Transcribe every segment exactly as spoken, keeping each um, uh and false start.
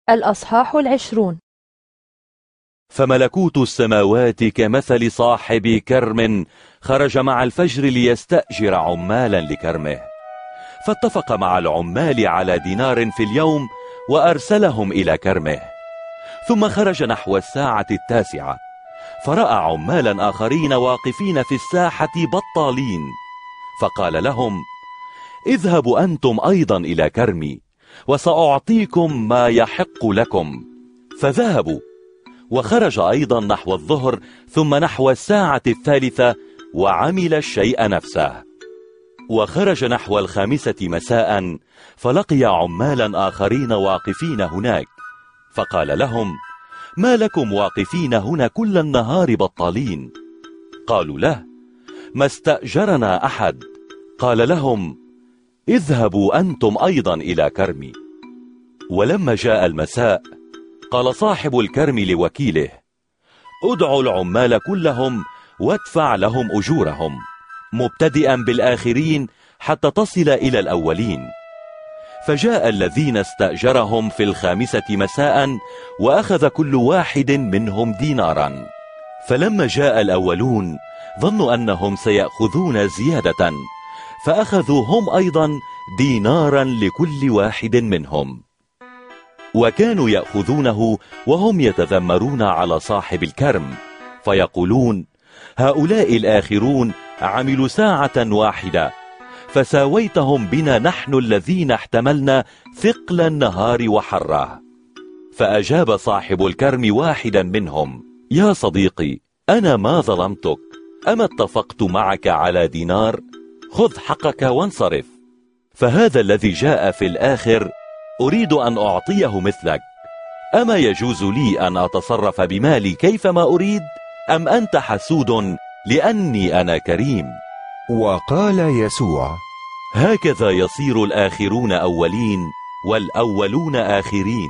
الأصحاح العشرون. فملكوت السماوات كمثل صاحب كرم خرج مع الفجر ليستأجر عمالا لكرمه، فاتفق مع العمال على دينار في اليوم وأرسلهم إلى كرمه. ثم خرج نحو الساعة التاسعة، فرأى عمالا آخرين واقفين في الساحة بطالين، فقال لهم: اذهبوا أنتم أيضا إلى كرمي وسأعطيكم ما يحق لكم. فذهبوا، وخرج أيضا نحو الظهر ثم نحو الساعة الثالثة وعمل الشيء نفسه. وخرج نحو الخامسة مساء، فلقي عمالا آخرين واقفين هناك، فقال لهم: ما لكم واقفين هنا كل النهار بطالين؟ قالوا له: ما استأجرنا أحد. قال لهم: اذهبوا أنتم أيضا إلى كرمي. ولما جاء المساء، قال صاحب الكرم لوكيله: ادعوا العمال كلهم وادفع لهم أجورهم، مبتدئا بالآخرين حتى تصل إلى الأولين. فجاء الذين استأجرهم في الخامسة مساء، وأخذ كل واحد منهم دينارا. فلما جاء الأولون ظنوا أنهم سيأخذون زيادة، فأخذوا هم أيضا دينارا لكل واحد منهم. وكانوا يأخذونه وهم يتذمرون على صاحب الكرم، فيقولون: هؤلاء الآخرون عملوا ساعة واحدة، فساويتهم بنا نحن الذين احتملنا ثقل النهار وحره. فأجاب صاحب الكرم واحدا منهم: يا صديقي، أنا ما ظلمتك، أما اتفقت معك على دينار؟ خذ حقك وانصرف. فهذا الذي جاء في الآخر أريد أن أعطيه مثلك. أما يجوز لي أن أتصرف بمالي كيفما أريد؟ أم أنت حسود لأني أنا كريم؟ وقال يسوع: هكذا يصير الآخرون أولين والأولون آخرين.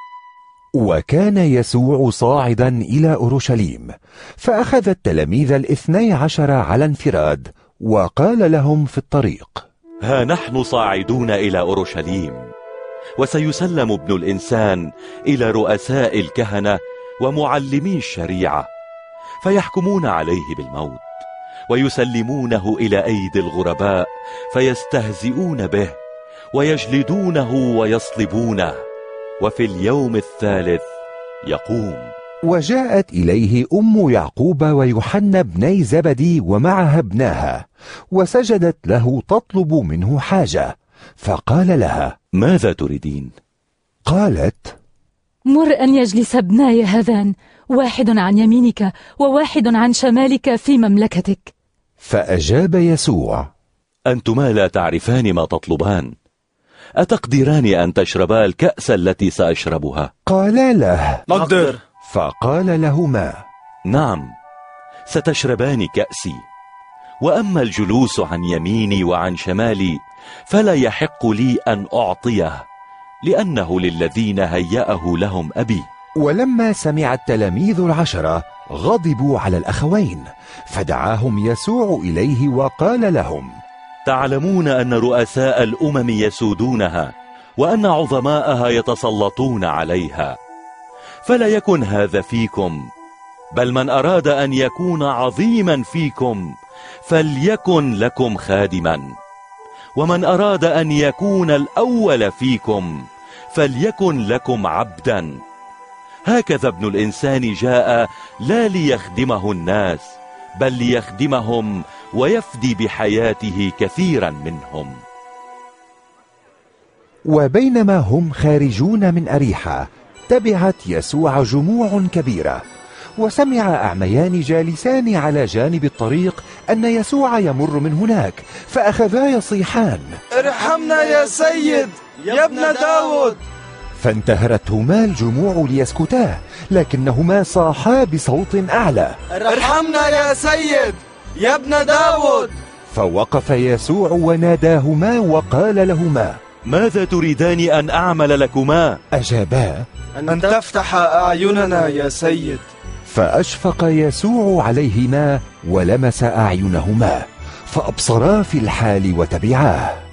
وكان يسوع صاعدا إلى أورشليم، فأخذ التلاميذ الاثني عشر على انفراد، وقال لهم في الطريق: ها نحن صاعدون إلى أورشليم، وسيسلم ابن الإنسان إلى رؤساء الكهنة ومعلمي الشريعة، فيحكمون عليه بالموت، ويسلمونه إلى أيدي الغرباء، فيستهزئون به ويجلدونه ويصلبونه، وفي اليوم الثالث يقوم. وجاءت إليه أم يعقوب ويوحنا بني زبدي ومعها ابناها، وسجدت له تطلب منه حاجة، فقال لها: ماذا تريدين؟ قالت: مر أن يجلس ابناي هذان، واحد عن يمينك وواحد عن شمالك في مملكتك. فأجاب يسوع: أنتما لا تعرفان ما تطلبان، أتقدران أن تشربا الكأس التي سأشربها؟ قالا له: نقدر. فقال لهما: نعم، ستشربان كأسي، وأما الجلوس عن يميني وعن شمالي فلا يحق لي أن أعطيه، لأنه للذين هيأه لهم أبي. ولما سمع التلاميذ العشرة غضبوا على الأخوين، فدعاهم يسوع إليه وقال لهم: تعلمون أن رؤساء الأمم يسودونها، وأن عظماءها يتسلطون عليها، فلا يكن هذا فيكم، بل من أراد أن يكون عظيما فيكم فليكن لكم خادما، ومن أراد أن يكون الأول فيكم فليكن لكم عبدا. هكذا ابن الإنسان جاء لا ليخدمه الناس، بل ليخدمهم ويفدي بحياته كثيرا منهم. وبينما هم خارجون من أريحة، تبعت يسوع جموع كبيرة، وسمع أعميان جالسان على جانب الطريق أن يسوع يمر من هناك، فأخذا يصيحان: ارحمنا يا سيد، يا ابن داود. فانتهرتهما الجموع ليسكتا، لكنهما صاحا بصوت أعلى: ارحمنا يا سيد، يا ابن داود. فوقف يسوع وناداهما وقال لهما: ماذا تريدان أن أعمل لكما؟ أجابا: أن تفتح أعيننا يا سيد. فأشفق يسوع عليهما ولمس أعينهما، فأبصرا في الحال وتبعاه.